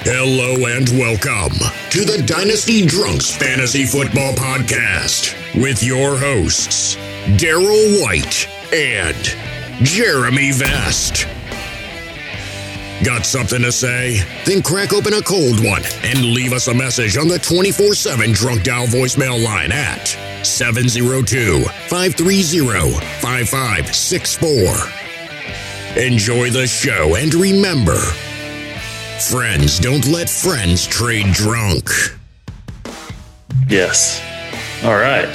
Hello and welcome to the Dynasty Drunks Fantasy Football Podcast with your hosts, Daryl White and Jeremy Vest. Got something to say? Then crack open a cold one and leave us a message on the 24/7 Drunk Dial voicemail line at 702-530-5564. Enjoy the show and remember, friends don't let friends trade drunk. Yes. All right.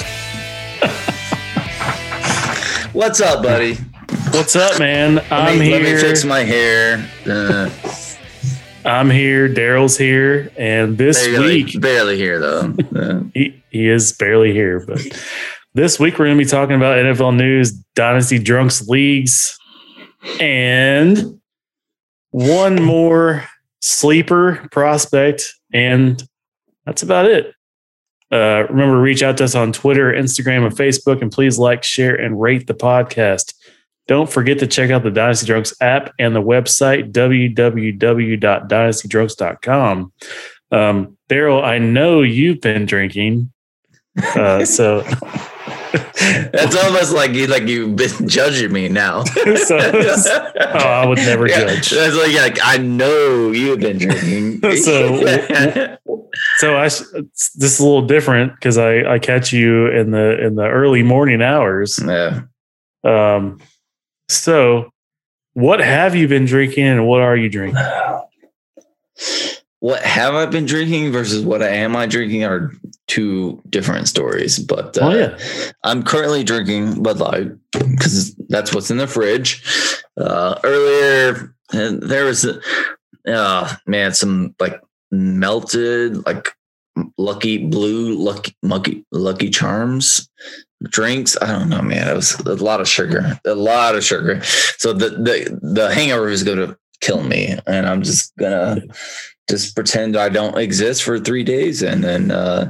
What's up, buddy? What's up, man? Let me fix my hair. I'm here. Daryl's here. And this week... Barely here, though. He is barely here. But this week, we're going to be talking about NFL news, Dynasty Drunks leagues, and one more sleeper prospect, and that's about it. Remember to reach out to us on Twitter, Instagram, and Facebook, and please like, share, and rate the podcast. Don't forget to check out the Dynasty Drunks app and the website, www.dynastydrunks.com. Daryl, I know you've been drinking, so... That's almost like you've been judging me now. I would never judge. That's like I know you've been drinking. So this is a little different because I catch you in the early morning hours. Yeah. So what have you been drinking and what are you drinking? What have I been drinking versus what am I drinking are two different stories. But I'm currently drinking Bud Light because that's what's in the fridge. Earlier, there was some like melted like Lucky Charms drinks. I don't know, man. It was a lot of sugar. So the hangover is going to kill me, and I'm just gonna pretend I don't exist for 3 days, and then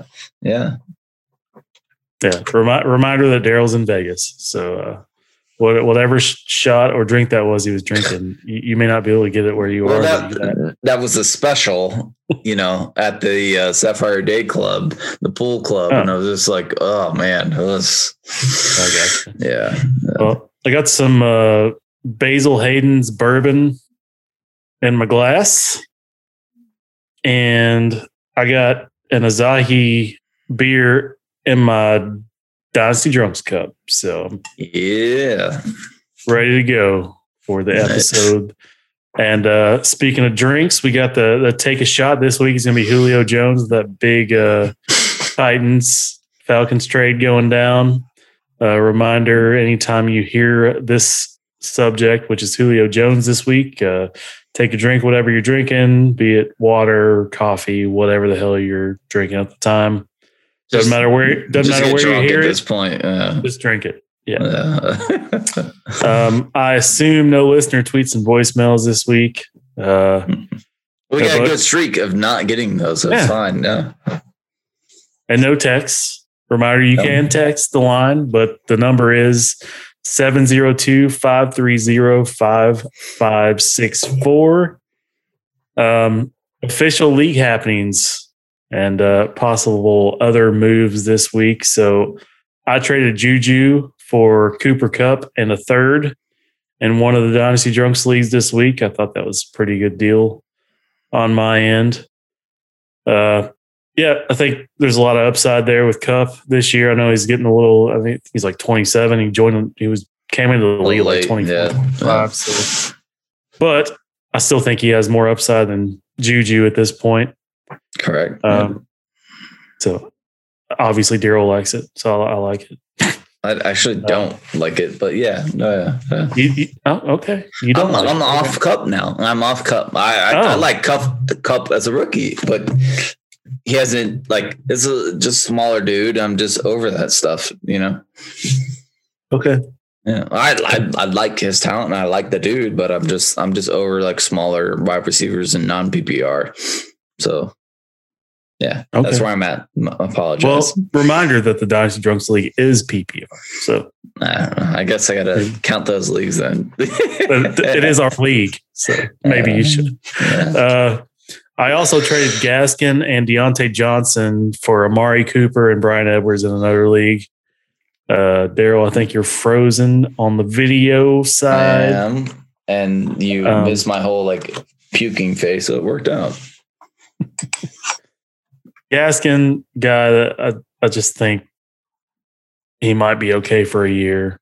Reminder that Daryl's in Vegas, so whatever shot or drink that was he was drinking, you may not be able to get it where you are. That was a special, at the Sapphire Day Club, the pool club, and I was just like, oh man, it was. I gotcha. Yeah. Well, I got some Basil Hayden's bourbon in my glass, and I got an Asahi beer in my Dynasty Drunks cup. So yeah, ready to go for the episode. And speaking of drinks, we got the take a shot this week is going to be Julio Jones, that big Titans Falcons trade going down. Reminder, anytime you hear this subject, which is Julio Jones this week, take a drink, whatever you're drinking, be it water, coffee, whatever the hell you're drinking at the time. Doesn't matter where you hear it. At this point, just drink it. Yeah. I assume no listener tweets and voicemails this week. We got a good streak of not getting those. That's fine. Yeah. And no texts. Reminder, you can text the line, but the number is 702-530-5564. Official league happenings and possible other moves this week. So I traded Juju for Cooper Kupp and a third in one of the Dynasty Drunks leagues this week. I thought that was a pretty good deal on my end. I think there's a lot of upside there with Kupp this year. I know he's getting I think he's like 27. He came into the league like 25. Yeah. So, but I still think he has more upside than Juju at this point. Correct. So obviously Daryl likes it, so I like it. I actually don't like it, but yeah. Okay. You don't. I'm off Kupp now. I'm off Kupp. I like Kupp as a rookie, but he hasn't it's just smaller dude. I'm just over that stuff, Okay. Yeah, I like his talent and I like the dude, but I'm just over smaller wide receivers and non PPR. So yeah, that's where I'm at. I apologize. Well, reminder that the Dynasty Drunks League is PPR. So I guess I got to count those leagues then. It is our league, so maybe you should. Yeah. I also traded Gaskin and Deontay Johnson for Amari Cooper and Brian Edwards in another league. Daryl, I think you're frozen on the video side. I am, and you missed my whole like puking face, so it worked out. Gaskin guy that I just think he might be okay for a year.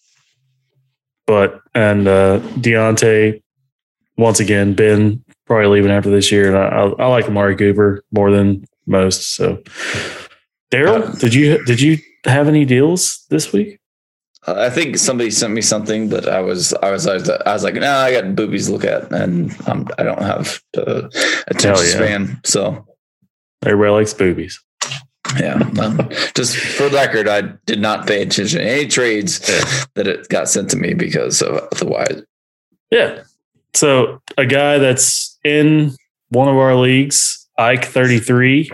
And Deontay, once again, Ben probably leaving after this year. And I like Amari Cooper more than most. So, Daryl, did you have any deals this week? I think somebody sent me something, but I was like, no, I got boobies to look at, and I don't have the attention span. So everybody likes boobies. Yeah. Just for the record, I did not pay attention to any trades that it got sent to me because of otherwise. Yeah. So a guy that's in one of our leagues, Ike 33,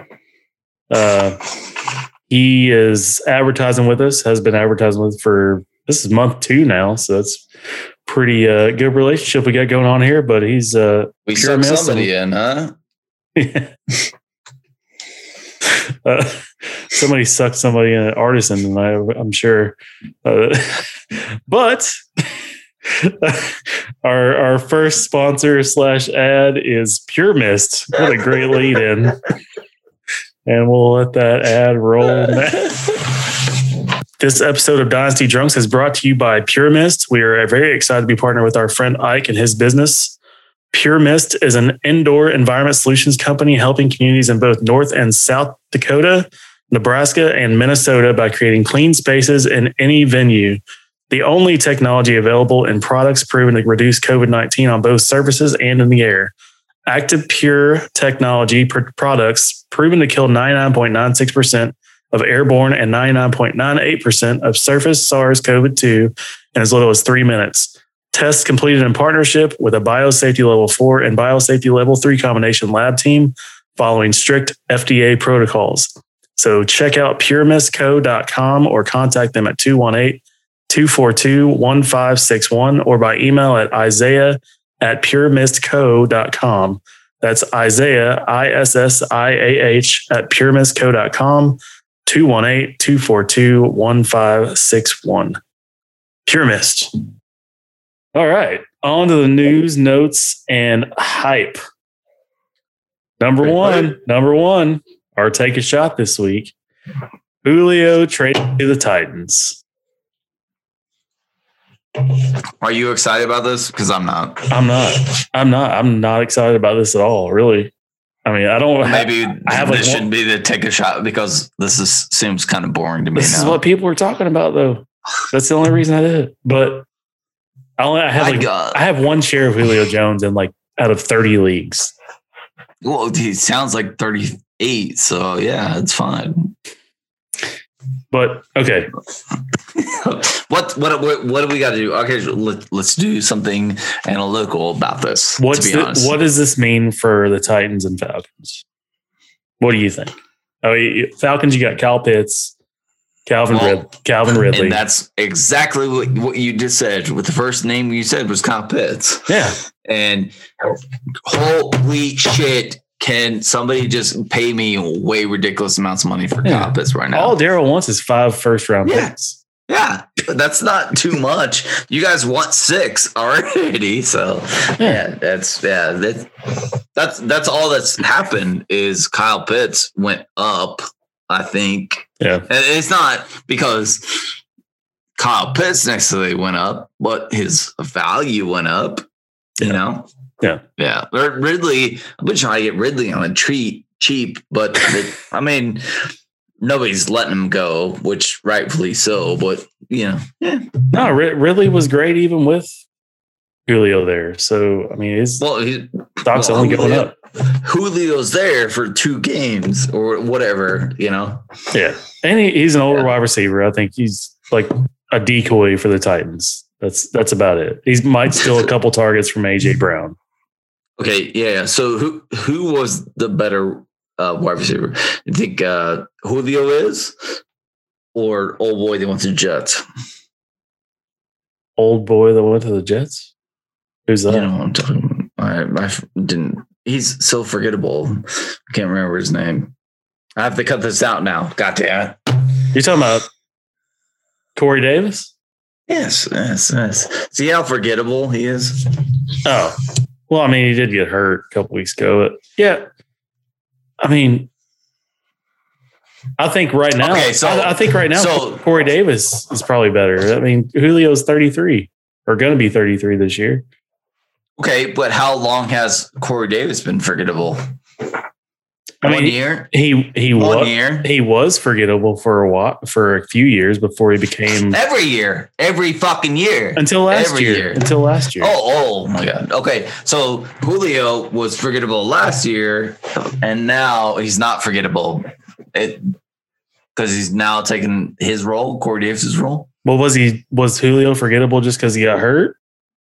he is advertising with us, has been advertising with us for, this is month 2 now. So it's pretty good relationship we got going on here, but he's we suck somebody in, huh? Somebody sucked somebody in, an artisan tonight, I'm sure. But our first sponsor / ad is Pure Mist. What a great lead in. And we'll let that ad roll. This episode of Dynasty Drunks is brought to you by Pure Mist. We are very excited to be partnered with our friend Ike and his business. Pure Mist is an indoor environment solutions company helping communities in both North and South Dakota, Nebraska, and Minnesota by creating clean spaces in any venue. The only technology available in products proven to reduce COVID-19 on both surfaces and in the air. Active Pure technology products proven to kill 99.96% of airborne and 99.98% of surface SARS-CoV-2 in as little as 3 minutes. Tests completed in partnership with a Biosafety Level 4 and Biosafety Level 3 combination lab team following strict FDA protocols. So check out puremistco.com or contact them at 218-242-1561 or by email at isaiah@puremistco.com. That's Isaiah, ISSIAH at puremistco.com, 218-242-1561. Pure Mist. All right, on to the news, notes, and hype. Number one, our take a shot this week. Julio traded to the Titans. Are you excited about this? Because I'm not. I'm not excited about this at all, really. I mean, I don't. Maybe this shouldn't be the take a shot because seems kind of boring to me. This is what people are talking about, though. That's the only reason I did it. But I have one share of Julio Jones in out of 30 leagues. Well, he sounds like 38, so yeah, it's fine. But okay, what do we got to do? Okay, let's do something analytical about this. What does this mean for the Titans and Falcons? What do you think? Falcons, you got Kyle Pitts. Calvin Ridley. And that's exactly what you just said. With the first name you said was Kyle Pitts. Yeah. And holy shit, can somebody just pay me way ridiculous amounts of money for Kyle Pitts right now? All Daryl wants is 5 first-round picks. Yeah, that's not too much. You guys want 6 already, so that's all that's happened is Kyle Pitts went up. I think. Yeah. And it's not because Kyle Pitts necessarily went up, but his value went up, you know? Yeah. Yeah. Ridley, I've been trying to get Ridley on a cheap, but nobody's letting him go, which rightfully so, but No, Ridley was great even with Julio there. So, I mean, his stock's only going up. Julio's there for 2 games or whatever, Yeah. And he's an older wide receiver. I think he's like a decoy for the Titans. That's about it. He might steal a couple targets from AJ Brown. Okay. Yeah. So who was the better wide receiver? You think Julio is or old boy that went to the Jets? Old boy that went to the Jets? Who's that? You know what I'm talking about. I didn't he's so forgettable. I can't remember his name. I have to cut this out now. God damn it. You're talking about Corey Davis? Yes. See how forgettable he is? Oh, well, I mean, he did get hurt a couple weeks ago. But yeah. I mean, I think right now, Corey Davis is probably better. I mean, Julio's 33 or going to be 33 this year. Okay, but how long has Corey Davis been forgettable? I mean, 1 year. He was forgettable for a few years before he became every fucking year until last year. Oh my God. Okay, so Julio was forgettable last year, and now he's not forgettable. Because he's now taking his role, Corey Davis's role. Well, was Julio forgettable just because he got hurt?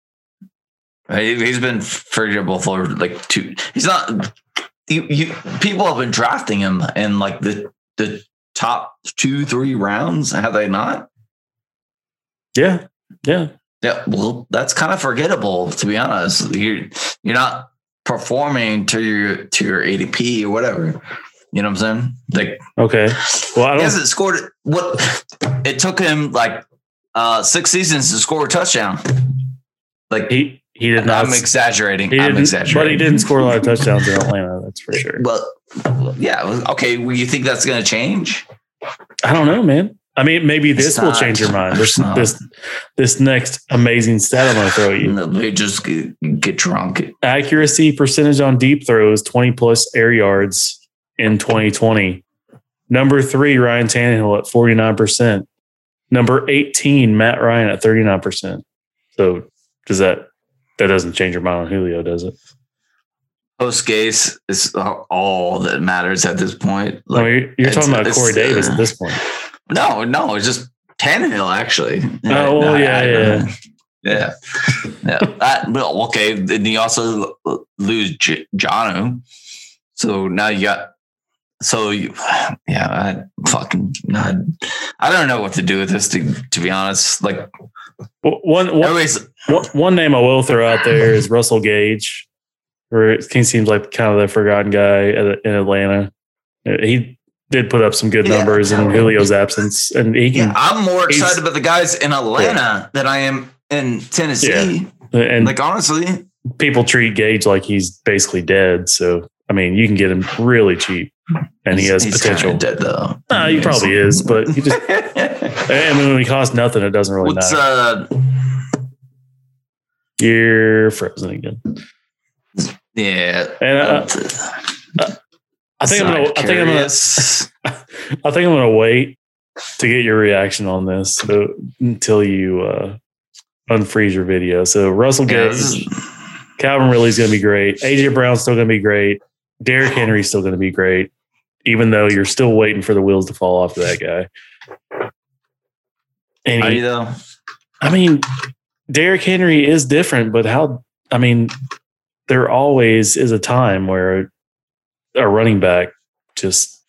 He's been forgettable for like 2. He's not. People have been drafting him in like the top 2-3 rounds. Have they not? Yeah. Well, that's kind of forgettable, to be honest. You're not performing to your ADP or whatever. You know what I'm saying? Like, okay. Well, he hasn't scored what it took him like 6 seasons to score a touchdown. Like he did not. I'm exaggerating. But he didn't score a lot of touchdowns in Atlanta. That's for sure. Well, yeah. Okay. Well, you think that's going to change? I don't know, man. I mean, maybe this will change your mind. This next amazing stat I'm going to throw you. They just get drunk. Accuracy percentage on deep throws, 20 plus air yards in 2020. Number 3, Ryan Tannehill at 49%. Number 18, Matt Ryan at 39%. So that doesn't change your mind on Julio, does it? Post-Gase is all that matters at this point. Like, you're talking about Corey Davis at this point. No, it's just Tannehill, actually. Oh, well, yeah. Okay, and you also lose Jonnu. So now you got. I don't know what to do with this. To be honest, like one name I will throw out there is Russell Gage, where he seems like kind of the forgotten guy in Atlanta. He did put up some good numbers in Julio's absence, and he can. Yeah, I'm more excited about the guys in Atlanta than I am in Tennessee. Yeah. And like honestly, people treat Gage like he's basically dead. So I mean, you can get him really cheap, and he has potential. He's dead though. No, he probably is, but he just. I mean, when he costs nothing, it doesn't really matter. You're frozen again. Yeah, and I think I'm gonna wait to get your reaction on this until you unfreeze your video. So Russell Gage, Calvin Ridley's gonna be great. AJ Brown's still gonna be great. Derrick Henry's still gonna be great, even though you're still waiting for the wheels to fall off of that guy. And are you though? I mean, Derrick Henry is different, but there always is a time where a running back just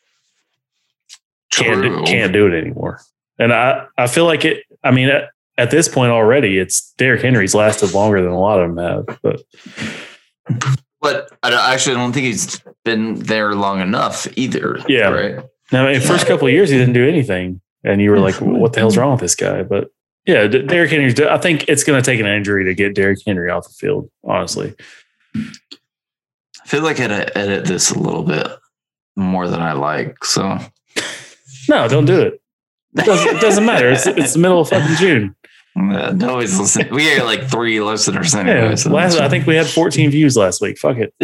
can't do it anymore. And I feel like it. I mean, at this point already, it's Derrick Henry's lasted longer than a lot of them have. But I actually don't think he's been there long enough either. Yeah. Right. Now, in the first couple of years, he didn't do anything, and you were like, "What the hell's wrong with this guy?" But yeah, Derrick Henry. I think it's going to take an injury to get Derrick Henry off the field. Honestly, I feel like I edit this a little bit more than I like. So no, don't do it. It doesn't matter. It's the middle of fucking June. Nobody's listening. We had like 3 listeners anyway. Yeah, I think we had 14 views last week. Fuck it.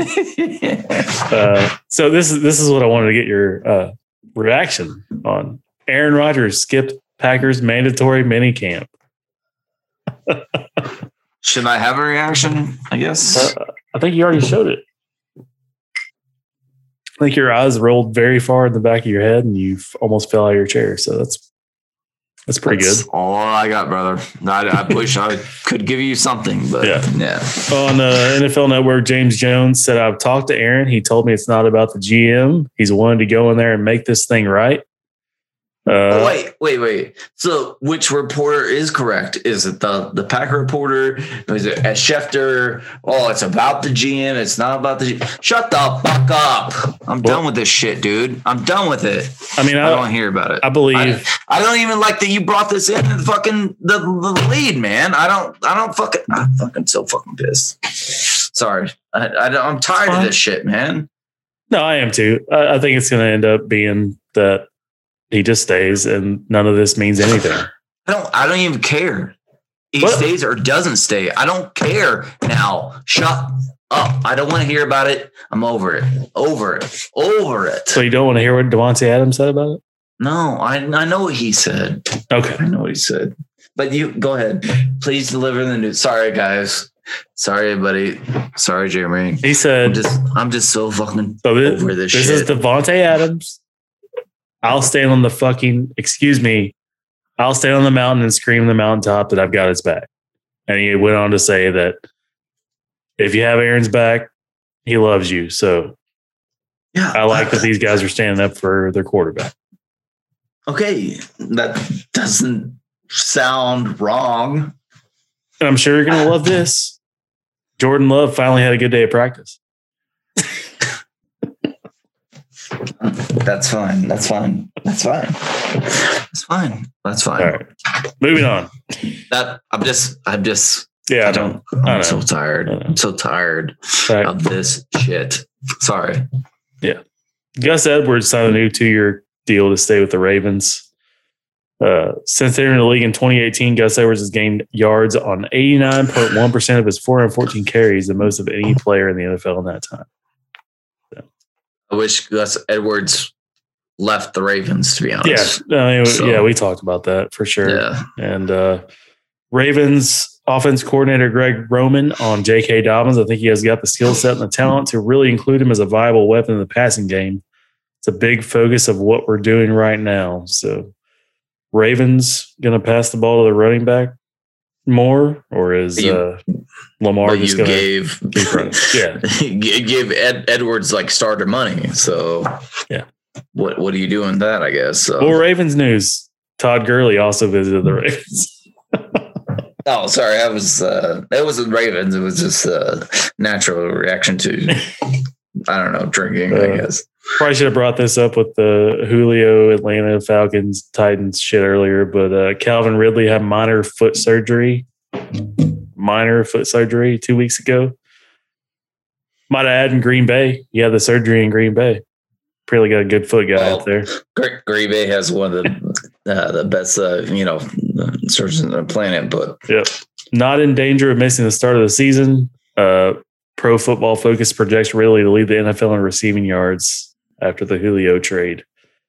So this is what I wanted to get your reaction on. Aaron Rodgers skipped Packers mandatory mini camp. Should I have a reaction? I guess. I think you already showed it. I think your eyes rolled very far in the back of your head, and you almost fell out of your chair. So that's pretty good. All I got, brother. I wish I could give you something, but yeah. On NFL Network, James Jones said, "I've talked to Aaron. He told me it's not about the GM. He's wanting to go in there and make this thing right. Wait. So which reporter is correct? Is it the Packer reporter? Is it Schefter? Oh, it's about the GM. It's not about the GM. Shut the fuck up. I'm done with this shit, dude. I'm done with it. I mean, I don't want to hear about it. I believe. I don't even like that you brought this in the fucking the lead, man. I'm fucking so fucking pissed. Sorry. I'm tired of this shit, man. No, I am too. I think it's going to end up being that he just stays, and none of this means anything. I don't even care. He stays or doesn't stay. I don't care now. Shut up. I don't want to hear about it. I'm over it. Over it. So you don't want to hear what Davante Adams said about it? No, I know what he said. Okay. I know what he said. But you go ahead. Please deliver the news. Sorry, guys. Sorry, everybody. Sorry, Jeremy. He said, I'm just so fucking over this shit. This is Davante Adams. I'll stand on the I'll stand on the mountain and scream on the mountaintop that I've got his back. And he went on to say that if you have Aaron's back, he loves you. So yeah, I like that these guys are standing up for their quarterback. Okay. That doesn't sound wrong. And I'm sure you're going to love this. Jordan Love finally had a good day of practice. That's fine. All right. Moving on. I'm just yeah, I'm so tired. I'm so tired of this shit. Sorry. Yeah. Gus Edwards signed a new 2-year deal to stay with the Ravens. Since entering the league in 2018, Gus Edwards has gained yards on 89.1% of his 414 carries, the most of any player in the NFL in that time. I wish Gus Edwards left the Ravens, to be honest. Yeah, we talked about that for sure. Yeah. And Ravens offense coordinator Greg Roman on J.K. Dobbins. I think he has got the skill set and the talent to really include him as a viable weapon in the passing game. It's a big focus of what we're doing right now. So Ravens going to pass the ball to the running back more, or is Lamar just going to be running? Yeah. You give Edwards like starter money. So yeah. What are you doing that, I guess? So. Well, Ravens news. Todd Gurley also visited the Ravens. Oh, sorry. It wasn't Ravens. It was just a natural reaction to, I don't know, drinking, I guess. Probably should have brought this up with the Julio, Atlanta Falcons, Titans shit earlier, but Calvin Ridley had minor foot surgery 2 weeks ago. Might add in Green Bay. He had the surgery in Green Bay. Really got a good foot guy up there. Green Bay has one of the best, surgeons on the planet. But yep, not in danger of missing the start of the season. Pro Football Focus projects Ridley to lead the NFL in receiving yards after the Julio trade.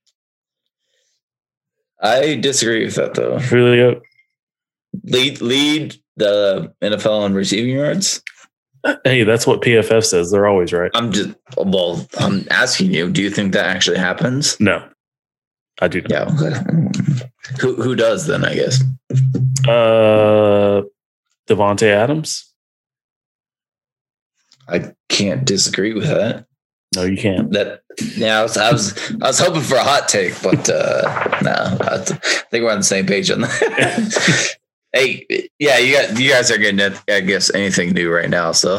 I disagree with that, though. Julio lead the NFL in receiving yards. Hey, that's what PFF says. They're always right. I'm asking you, do you think that actually happens? No, I do not. Yeah. Okay. Who does then, I guess? Davante Adams. I can't disagree with that. No, you can't. I was hoping for a hot take, but no, I think we're on the same page on that. Hey, yeah, you guys are getting, I guess, anything new right now. So,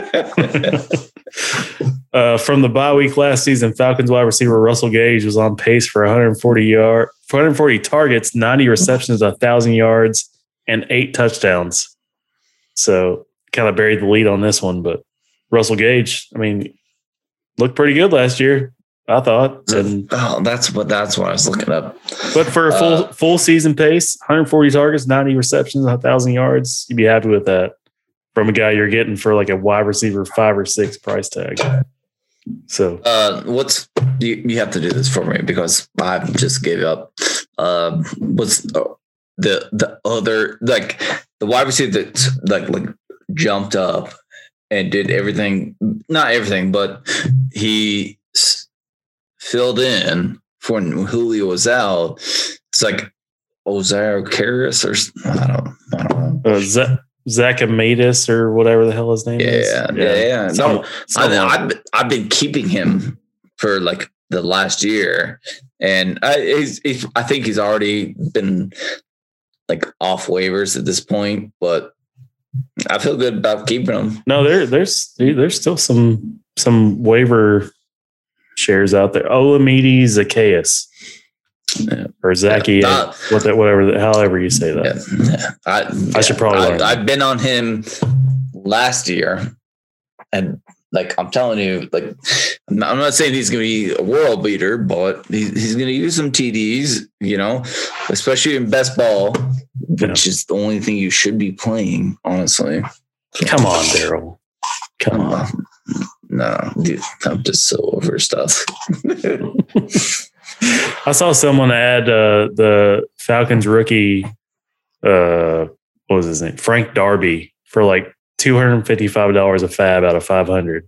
from the bye week last season, Falcons wide receiver Russell Gage was on pace for 140 targets, 90 receptions, 1,000 yards, and 8 touchdowns. So, kind of buried the lead on this one, but Russell Gage, I mean, looked pretty good last year, I thought. And that's what I was looking up. But for a full season pace, 140 targets, 90 receptions, 1,000 yards, you'd be happy with that from a guy you're getting for like a wide receiver 5 or 6 price tag. So, you have to do this for me because I just gave up. What's the other, like the wide receiver that like jumped up and did everything, not everything, but he filled in for when Julio was out. It's like Ozair Karras or I don't know. Zach Amatis or whatever the hell his name is. Yeah. No, I've been keeping him for like the last year, and I think he's already been like off waivers at this point, but I feel good about keeping him. No, there's still some waiver shares out there. Olamide Zacchaeus. Or Zachy, however you say that. I should probably learn. I've been on him last year, and like I'm telling you, like I'm not saying he's going to be a world beater, but he's going to use some TDs, especially in best ball, which is the only thing you should be playing, honestly. Come on, Daryl. Come on. No, dude, I'm just so over stuff. I saw someone add the Falcons rookie, what was his name? Frank Darby for like $255 a fab out of 500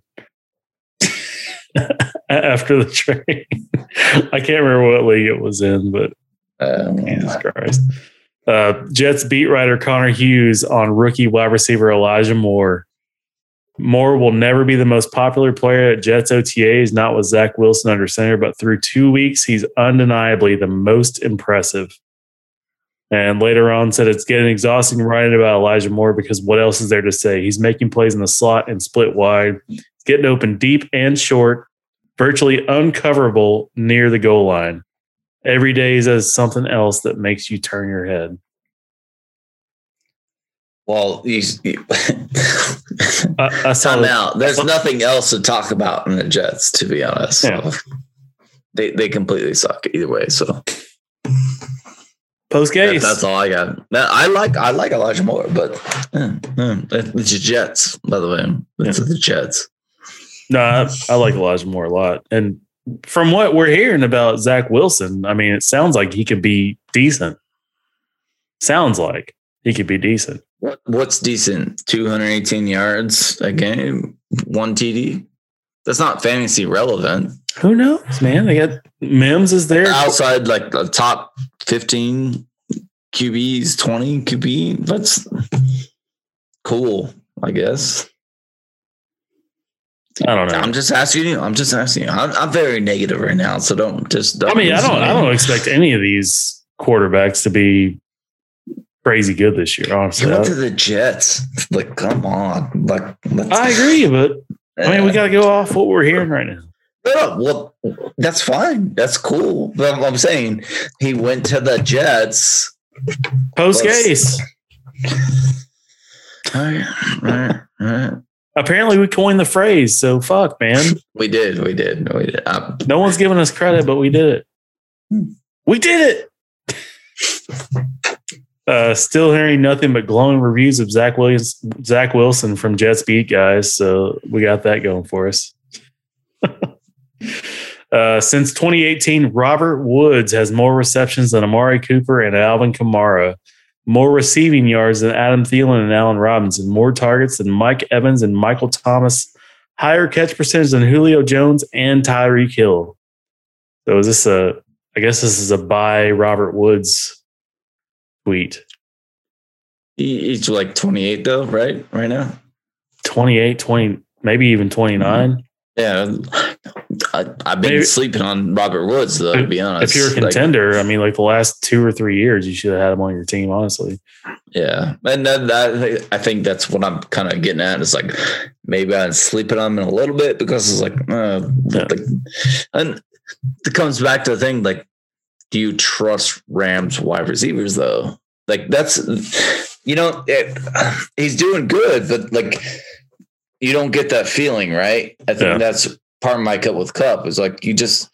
after the trade. I can't remember what league it was in, but Jesus Christ. Jets beat writer Connor Hughes on rookie wide receiver Elijah Moore. Moore will never be the most popular player at Jets OTAs, not with Zach Wilson under center, but through 2 weeks, he's undeniably the most impressive. And later on said it's getting exhausting writing about Elijah Moore because what else is there to say? He's making plays in the slot and split wide. He's getting open deep and short, virtually uncoverable near the goal line. Every day he does something else that makes you turn your head. Well, I saw out. There's nothing else to talk about in the Jets, to be honest. Yeah. So they completely suck either way. So post case. That's all I got. I like Elijah Moore, but it's the Jets, by the way. It's the Jets. No, I like Elijah Moore a lot. And from what we're hearing about Zach Wilson, I mean, it sounds like he could be decent. Sounds like he could be decent. What's decent? 218 yards a game, 1 TD. That's not fantasy relevant. Who knows, man? They got Mims is there outside like the top 15 QBs, 20 QB. That's cool, I guess. I don't know. I'm just asking you. I'm very negative right now, so don't. I mean, I don't expect any of these quarterbacks to be crazy good this year, honestly. He went to the Jets. Like, come on. I agree, but I mean, we got to go off what we're hearing right now. No, well, that's fine. That's cool. But I'm saying he went to the Jets. Post case. All right. Apparently, we coined the phrase, so fuck, man. We did. No one's giving us credit, but we did it. We did it. Still hearing nothing but glowing reviews of Zach Wilson from Jets Beat guys, so we got that going for us. Since 2018, Robert Woods has more receptions than Amari Cooper and Alvin Kamara, more receiving yards than Adam Thielen and Allen Robinson, more targets than Mike Evans and Michael Thomas, higher catch percentage than Julio Jones and Tyreek Hill. So is this I guess this is a buy Robert Woods tweet. He's like 28 though, right? Right now? 28, 20, maybe even 29. Yeah. I've been sleeping on Robert Woods, though, to be honest. If you're a contender, I mean, like the last 2 or 3 years, you should have had him on your team, honestly. Yeah. And I think that's what I'm kind of getting at. It's like maybe I'm sleeping on him a little bit because it's like, and it comes back to the thing, like, do you trust Rams wide receivers, though? Like, that's, he's doing good, but like, you don't get that feeling, right? I think that's part of my cut with Cup is like, you gotta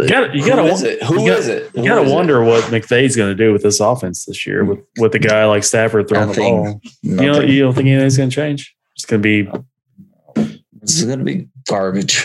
wonder what McVay's going to do with this offense this year with a guy like Stafford throwing the ball. You don't think anything's going to change? It's going to be garbage.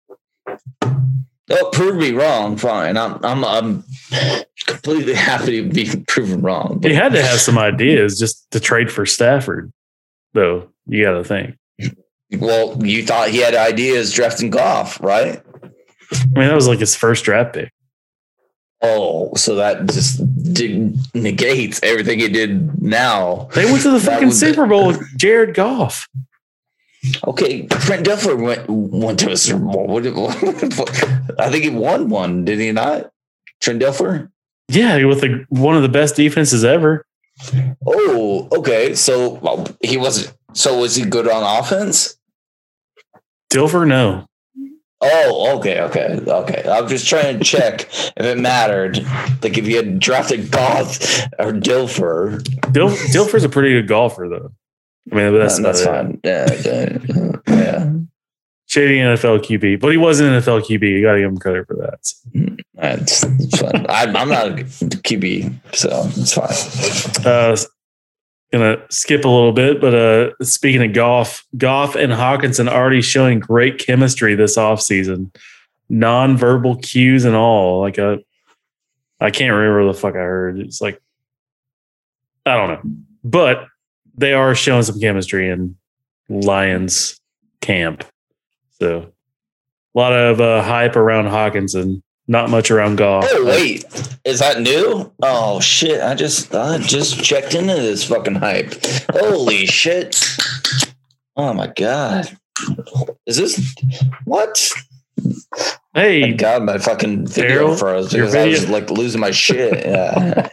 Oh, prove me wrong. Fine. I'm completely happy to be proven wrong. He had to have some ideas just to trade for Stafford, though. You got to think. Well, you thought he had ideas drafting Goff, right? I mean, that was like his first draft pick. Oh, so that just negates everything he did now. They went to the fucking Super Bowl with Jared Goff. Okay, Trent Dilfer went to a Super Bowl. I think he won one, did he not? Trent Dilfer? Yeah, with one of the best defenses ever. Oh, okay. So he wasn't. So was he good on offense? Dilfer, no. Oh, okay. I'm just trying to check if it mattered. Like if you had drafted Goff or Dilfer. Dilfer's a pretty good golfer, though. I mean, that's fine. Yeah. Shady NFL QB, but he was an NFL QB. You got to give him credit for that. It's fine. I'm not a QB, so it's fine. Gonna skip a little bit, but speaking of Goff and Hawkinson already showing great chemistry this offseason. Non-verbal cues and all. I can't remember the fuck I heard. It's like, I don't know. But they are showing some chemistry in Lions camp. So a lot of hype around Hawkinson. Not much around Goff. Oh, wait. Is that new? Oh, shit. I just checked into this fucking hype. Holy shit. Oh, my God. Is this... What? Hey. My God, my fucking video froze because I was like losing my shit. Yeah.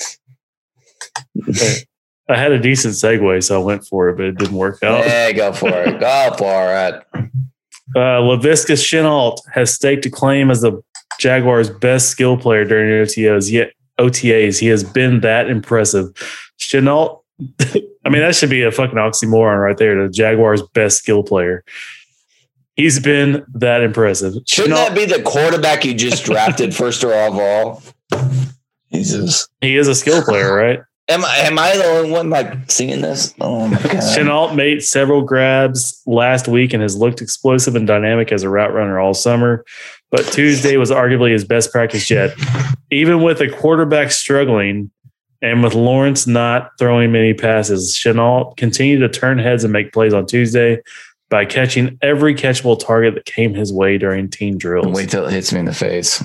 I had a decent segue, so I went for it, but it didn't work out. Yeah, go for it. Go for it. Laviska Shenault has staked a claim as the Jaguars' best skill player during OTAs. He has been that impressive. Shenault, I mean, that should be a fucking oxymoron right there. The Jaguars' best skill player. He's been that impressive. Shouldn't that be the quarterback you just drafted first of all? Jesus. He is a skill player, right? Am I the only one like seeing this? Oh my God. Shenault made several grabs last week and has looked explosive and dynamic as a route runner all summer. But Tuesday was arguably his best practice yet. Even with a quarterback struggling and with Lawrence not throwing many passes, Shenault continued to turn heads and make plays on Tuesday by catching every catchable target that came his way during team drills. Wait till it hits me in the face.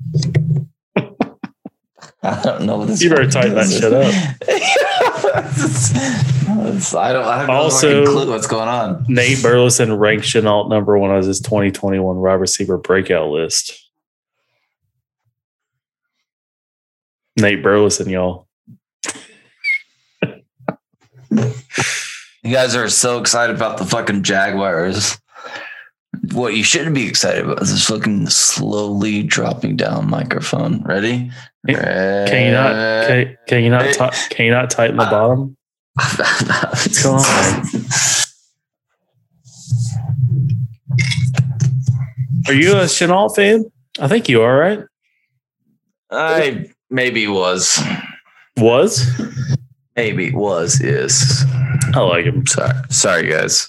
I don't know what this is. You better tighten that shit up. I have also, no clue what's going on. Nate Burleson ranked Shenault number one on his 2021 wide receiver breakout list. Nate Burleson, y'all. You guys are so excited about the fucking Jaguars. What you shouldn't be excited about is this fucking slowly dropping down microphone. Ready? Can you not tighten the bottom? What's going on? Are you a Shenault fan? I think you are, right? I maybe was. Maybe was, yes. I like him. Sorry guys.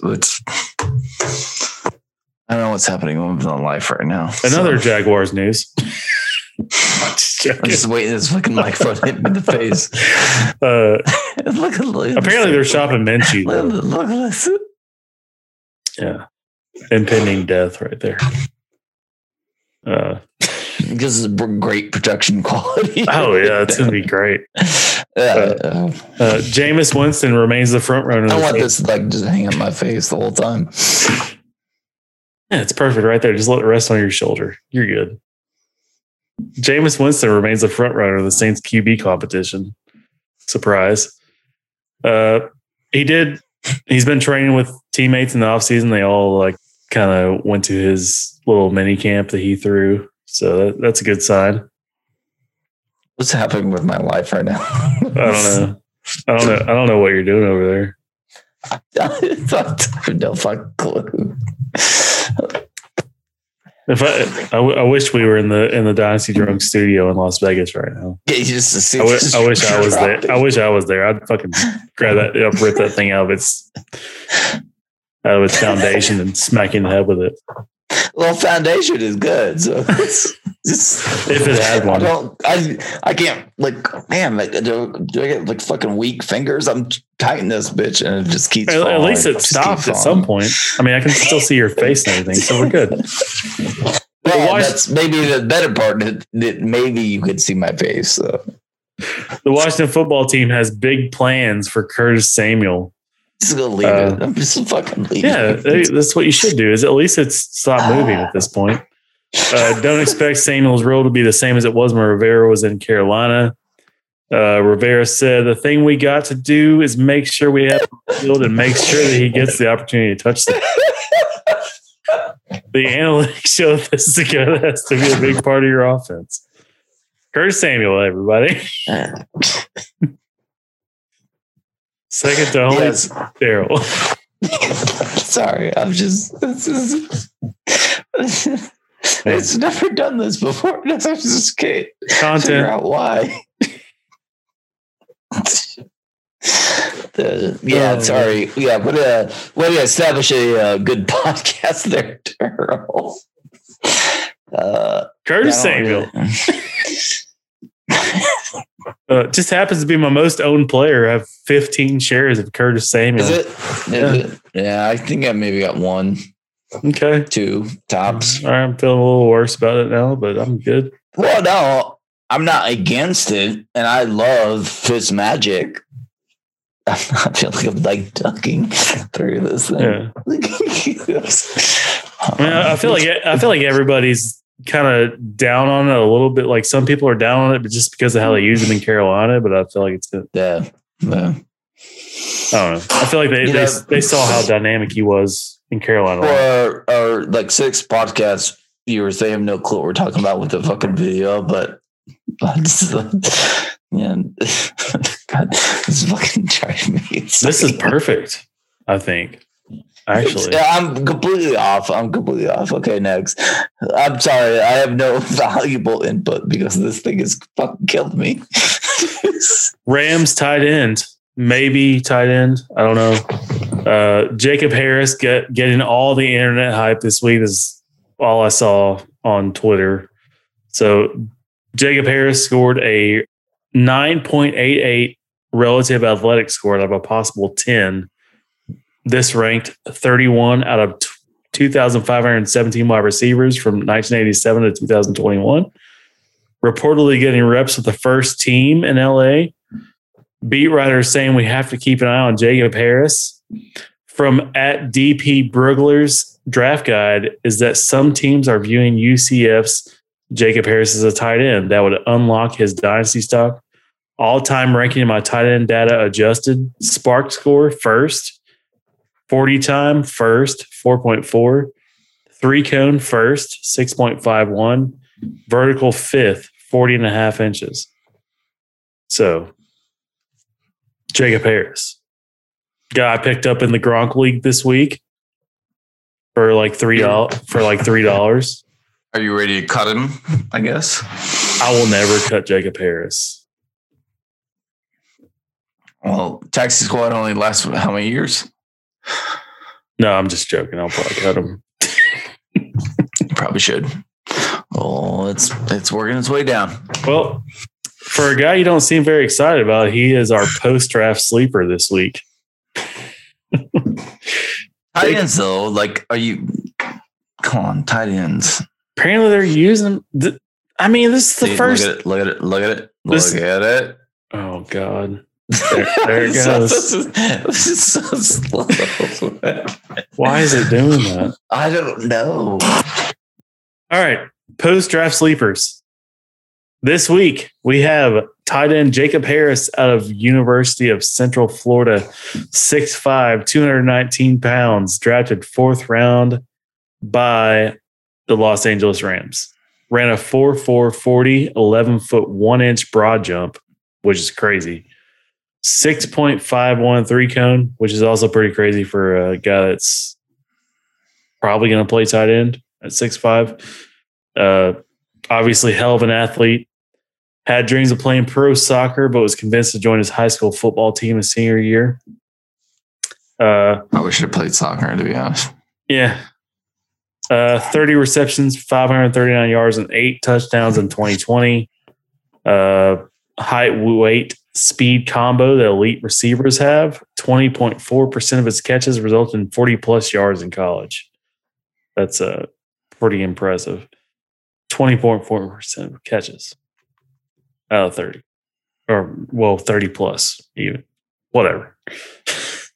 I don't know what's happening with my life right now. Another Jaguars news. I'm just waiting this fucking microphone hit me in the face. Look, apparently they're shopping Minchie. Look at this. Yeah. Impending death right there. Because it's great production quality. Oh, yeah. It's going to be great. Jameis Winston remains the front runner. I want this like just hang on my face the whole time. Yeah, it's perfect right there. Just let it rest on your shoulder. You're good. Jameis Winston remains the front runner of the Saints QB competition. Surprise. He's been training with teammates in the offseason. They all like kind of went to his little mini camp that he threw. So that's a good sign. What's happening with my life right now? I don't know what you're doing over there. No fucking clue. I wish we were in the Dynasty Drunk studio in Las Vegas right now. Yeah, I wish I was there. I wish I was there. I'd fucking grab that, rip that thing out of its foundation and smack you in the head with it. Well, foundation is good. So if it had one, I can't like, man. Like, do I get like fucking weak fingers? I'm tightening this bitch, and it just keeps. At least it stopped at some point. I mean, I can still see your face and everything, so we're good. Yeah, that's maybe the better part. That maybe you could see my face. So. The Washington football team has big plans for Curtis Samuel. just gonna leave it. I'm just fucking leaving. Yeah, that's what you should do. Is at least it's stop moving at this point. Don't expect Samuel's role to be the same as it was when Rivera was in Carolina. Rivera said, the thing we got to do is make sure we have the field and make sure that he gets the opportunity to touch the The analytics show that this is a guy that has to be a big part of your offense. Curtis Samuel, everybody. Second to only Daryl. Sorry, I'm just... It's never done this before. I just can't figure out why. Sorry. Yeah, way to establish a good podcast there, Daryl. Curtis Samuel. Just happens to be my most owned player. I have 15 shares of Curtis Samuel. Is it? Yeah, I think I maybe got one. Okay. 2 tops. All right, I'm feeling a little worse about it now, but I'm good. Well, no, I'm not against it, and I love Fitzmagic. I feel like I'm like ducking through this thing. Yeah. I feel like everybody's kind of down on it a little bit. Like some people are down on it, but just because of how they use him in Carolina. But I feel like it's good. Yeah. I don't know. I feel like they saw how dynamic he was in Carolina. Or like 6 podcast viewers, they have no clue what we're talking about with the fucking video, but yeah, God, this is fucking driving me insane. This is perfect, I think. Actually, I'm completely off. Okay, next. I'm sorry. I have no valuable input because this thing has fucking killed me. Rams tight end. Maybe tight end. I don't know. Jacob Harris getting all the internet hype this week is all I saw on Twitter. So Jacob Harris scored a 9.88 relative athletic score out of a possible 10. This ranked 31 out of 2,517 wide receivers from 1987 to 2021. Reportedly getting reps with the first team in LA. Beat writers saying we have to keep an eye on Jacob Harris. From at DP Brugler's draft guide is that some teams are viewing UCF's Jacob Harris as a tight end. That would unlock his dynasty stock. All-time ranking in my tight end data adjusted. Spark score first. 40 time first, 4.4. 3-cone first, 6.51. Vertical fifth, 40.5 inches. So, Jacob Harris. Guy I picked up in the Gronk League this week for like $3. Are you ready to cut him, I guess? I will never cut Jacob Harris. Well, taxi squad only lasts how many years? No, I'm just joking. I'll probably cut him. Probably should. Oh, it's working its way down. Well, for a guy you don't seem very excited about, he is our post-draft sleeper this week. Tight ends, though, like, are you... Come on, tight ends. Apparently they're using... this is the first... Look at it. Oh, God. There it goes. This is so slow. Why is it doing that? I don't know. All right. Post-draft sleepers. This week, we have tight end Jacob Harris out of University of Central Florida, 6'5", 219 pounds, drafted 4th round by the Los Angeles Rams. Ran a 4.4 40, 11-foot 1-inch broad jump, which is crazy. 6.51 3-cone, which is also pretty crazy for a guy that's probably going to play tight end at 6'5". Obviously, hell of an athlete. Had dreams of playing pro soccer, but was convinced to join his high school football team his senior year. I wish I played soccer, to be honest. Yeah. 30 receptions, 539 yards, and 8 touchdowns in 2020. Height, weight, speed combo that elite receivers have. 20.4% of his catches result in 40-plus yards in college. That's pretty impressive. 20.4% of catches out of 30. Or, 30 plus even. Whatever.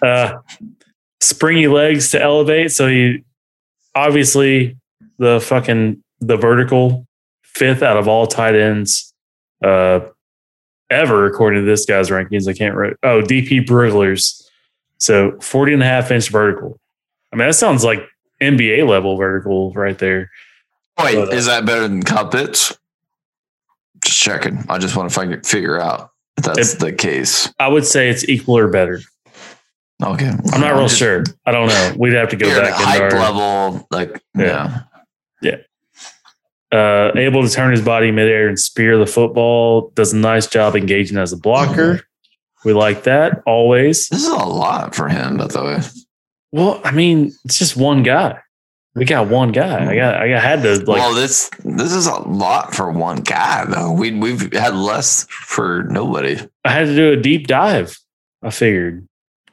Springy legs to elevate. So he obviously the vertical fifth out of all tight ends ever, according to this guy's rankings. I can't write. Oh, DP Brugler's. So 40.5-inch vertical. I mean, that sounds like NBA level vertical right there. Wait, is that better than Kyle Pitts? Just checking. I just want to figure out if that's the case. I would say it's equal or better. Okay. I'm not real sure. I don't know. We'd have to go back into hype level. Like, yeah. Able to turn his body midair and spear the football. Does a nice job engaging as a blocker. We like that always. This is a lot for him, by the way. Well, I mean, it's just one guy. We got one guy. I had to like. Well, this is a lot for one guy, though. We've had less for nobody. I had to do a deep dive. I figured,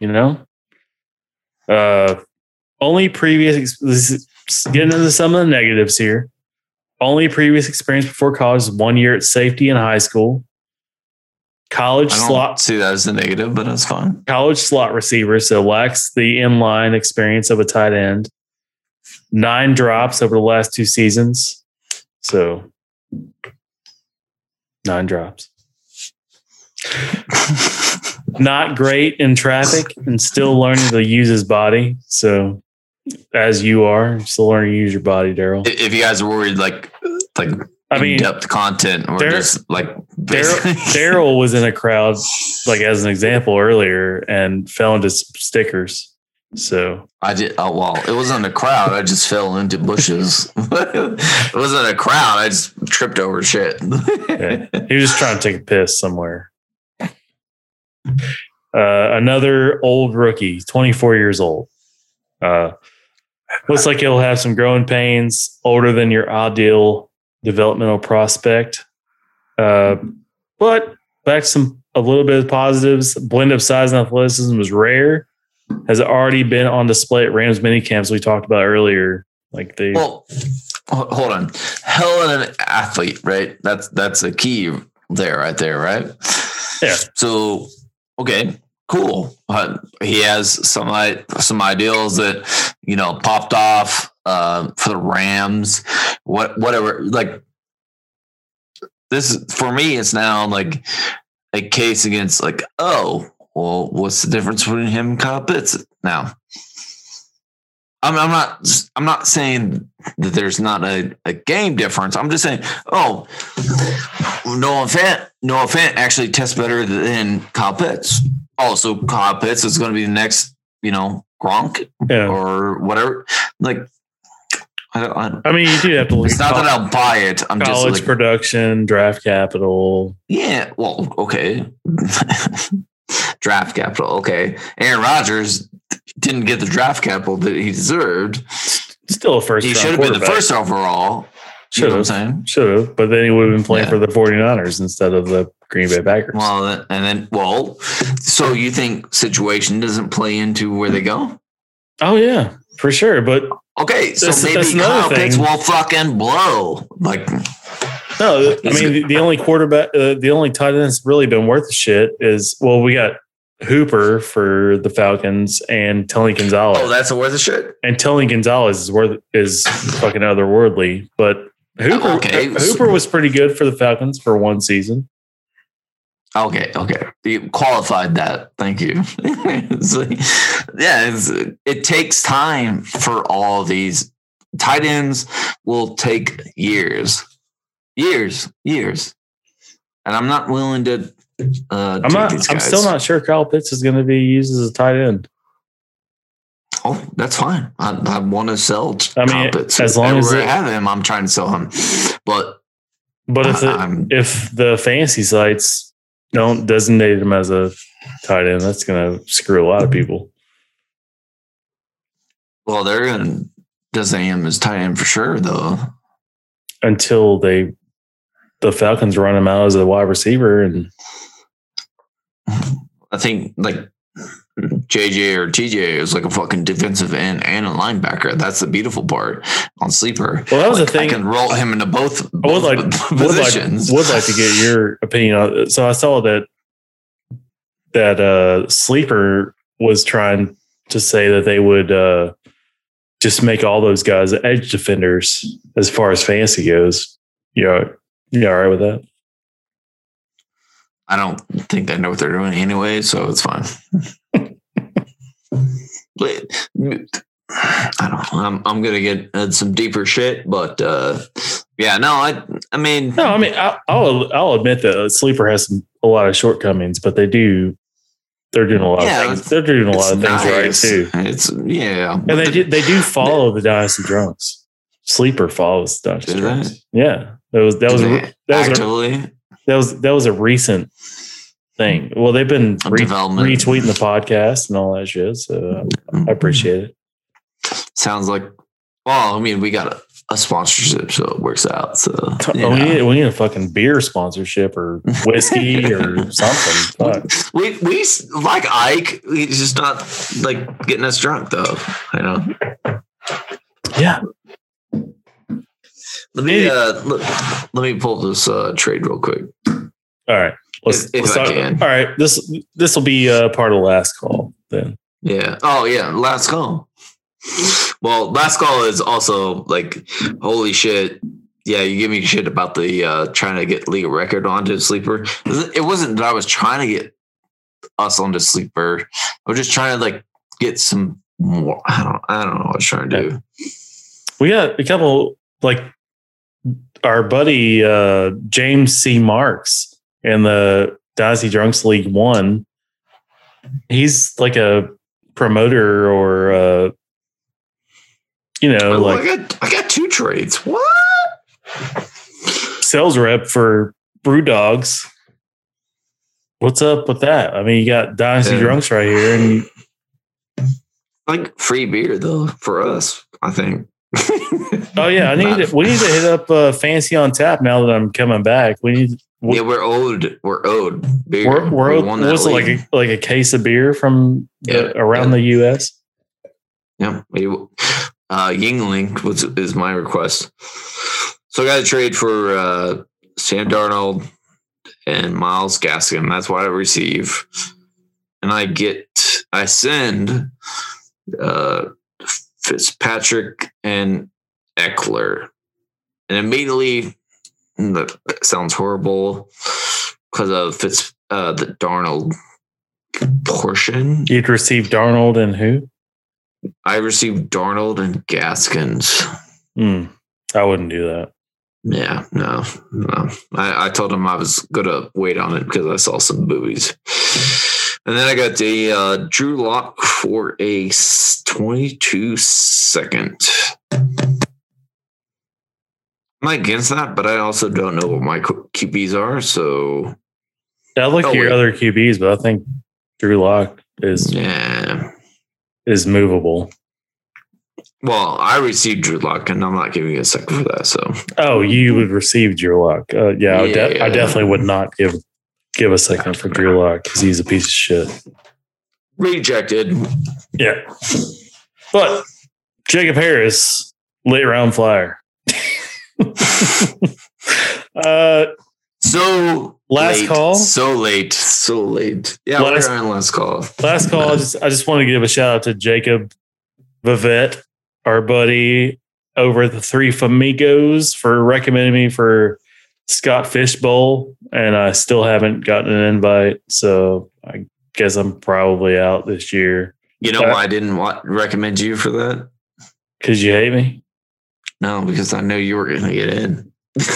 only previous. Getting into some of the negatives here. Only previous experience before college is 1 year at safety in high school. College slot. See that as a negative, but that's fine. College slot receiver, so lacks the inline experience of a tight end. 9 drops over the last 2 seasons. So 9 drops. Not great in traffic and still learning to use his body. So as you are, still learning to use your body, Daryl. If you guys are worried, like in-depth content, or just like Daryl was in a crowd, like as an example earlier, and fell into stickers. So I did. Oh well, it wasn't a crowd. I just fell into bushes. It wasn't a crowd. I just tripped over shit. Yeah. He was just trying to take a piss somewhere. Another old rookie, 24 years old. Looks like he'll have some growing pains, older than your ideal developmental prospect. But back to a little bit of positives. Blend of size and athleticism was rare. Has already been on display at Rams mini camps we talked about earlier. Well, hold on. Hell of an athlete, right? That's a key there, right there, right? Yeah. So, okay. Cool. He has some ideals that, popped off for the Rams. Whatever. Like, this is, for me, it's now like a case against like, oh, well, what's the difference between him and Kyle Pitts now? I'm not saying that there's not a game difference. I'm just saying, Noah Fant actually tests better than Kyle Pitts. Oh, so Kyle Pitts is going to be the next, Gronk or whatever. Like, I mean, you do have to look. It's not that I'll buy it. I'm college just like, production, draft capital. Yeah. Well, okay. Draft capital. Okay. Aaron Rodgers didn't get the draft capital that he deserved. Still a first. He should have been the first overall. Should have, but then he would have been playing for the 49ers instead of the Green Bay Packers. Well, so you think situation doesn't play into where they go? Oh yeah, for sure. But okay, so maybe Kyle Pitts will fucking blow. Like, no, I mean the only quarterback, the only tight end that's really been worth the shit is we got Hooper for the Falcons and Tony Gonzalez. Oh, that's worth the shit. And Tony Gonzalez is fucking otherworldly, but. Hooper was pretty good for the Falcons for 1 season. Okay. You qualified that. Thank you. It takes time for all these. Tight ends will take years. And I'm not willing to I'm still not sure Kyle Pitts is going to be used as a tight end. Oh, that's fine. I want to sell. As long as I have him, I'm trying to sell him. But if the fantasy sites don't designate him as a tight end, that's going to screw a lot of people. Well, they're going to designate him as tight end for sure, though. Until the Falcons run him out as a wide receiver, and I think like. JJ or TJ is like a fucking defensive end and a linebacker. That's the beautiful part on Sleeper. Well, that was the thing. I can roll him into both positions. Would like to get your opinion on it. So I saw that Sleeper was trying to say that they would just make all those guys edge defenders as far as fantasy goes. You all right with that? I don't think they know what they're doing anyway, so it's fine. I don't know. I'm gonna get some deeper shit, but I'll admit that Sleeper has a lot of shortcomings, but they're doing a lot of things. They're doing a lot of things right too. And they do follow the Dynasty Drunks. Sleeper follows the Dynasty Drunks. Yeah, that was a recent thing. Well, they've been retweeting the podcast and all that shit, so I appreciate it. Sounds like, well, I mean, we got a sponsorship, so it works out. So we need a fucking beer sponsorship or whiskey or something. Fuck. We like Ike. He's just not like getting us drunk though. You know. Yeah. Let me pull this trade real quick. All right. Let's start. All right. This will be part of the last call then. Yeah. Oh yeah. Last call. Well, last call is also like, holy shit. Yeah, you give me shit about the trying to get league record onto Sleeper. It wasn't that I was trying to get us onto Sleeper. I was just trying to like get some more. I don't know what I was trying to do. We got a couple, like our buddy James C. Marks in the Dynasty Drunks League 1. He's like a promoter or I got 2 trades. What? Sales rep for Brew Dogs. What's up with that? I mean, you got Dynasty Drunks right here, and like free beer though for us, I think. Oh yeah, we need to hit up Fancy on Tap now that I'm coming back. We're owed. We're owed beer. We're owed. Was it like a case of beer from around the U.S.? Yeah. Yingling is my request. So I got a trade for Sam Darnold and Myles Gaskin. That's what I receive. And I send Fitzpatrick and Eckler. And immediately, that sounds horrible because of the Darnold portion. You'd receive Darnold and who? I received Darnold and Gaskins. I wouldn't do that. Yeah, no. I told him I was going to wait on it because I saw some boobies. And then I got the Drew Lock for a 22 second. I'm not against that, but I also don't know what my QBs are. So I look at your other QBs, but I think Drew Lock is movable. Well, I received Drew Lock, and I'm not giving you a second for that. So, you would receive Drew Lock. I definitely would not give a second for Drew Lock because he's a piece of shit. Rejected. Yeah, but Jacob Harris, late round flyer. Call. So late. Yeah, we're on last call. Last call. I just want to give a shout out to Jacob Vivette, our buddy over at the Three Famigos, for recommending me for Scott Fishbowl, and I still haven't gotten an invite, so I guess I'm probably out this year. You know why I didn't recommend you for that? Because you hate me? No, because I know you were going to get in.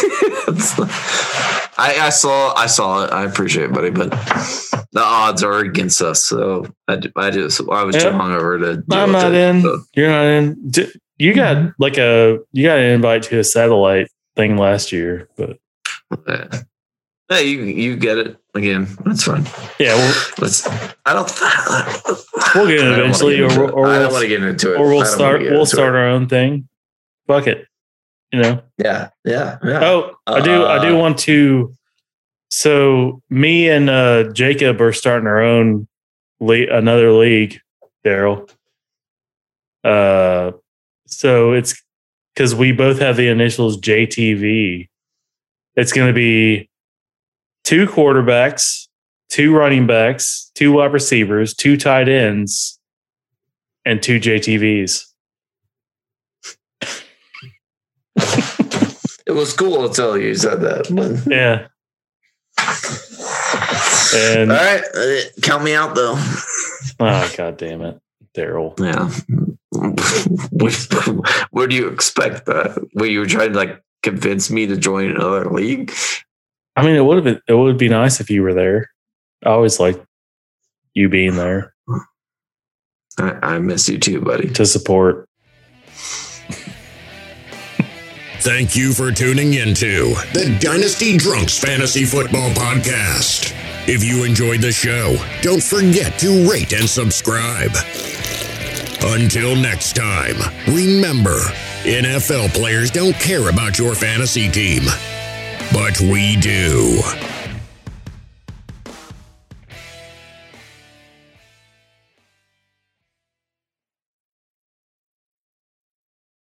I saw it. I appreciate it, buddy, but the odds are against us. So I was too hungover to. I'm not in. So. You're not in. You got an invite to a satellite thing last year, but hey, you get it again. That's fine. Yeah, we'll get it eventually, I don't want to get into it. Or we'll start our own thing. Fuck it. Yeah. Oh, I do want to. So me and Jacob are starting our own another league, Daryl. So it's because we both have the initials JTV. It's going to be 2 quarterbacks, 2 running backs, 2 wide receivers, 2 tight ends, and 2 JTVs. It was cool until you said that. But. Yeah. And all right, count me out though. Oh, God damn it, Daryl. Yeah. Where do you expect that? Were you trying to like convince me to join another league? I mean, it would be nice if you were there. I always liked you being there. I miss you too, buddy. To support. Thank you for tuning into the Dynasty Drunks Fantasy Football Podcast. If you enjoyed the show, don't forget to rate and subscribe. Until next time, remember, NFL players don't care about your fantasy team, but we do.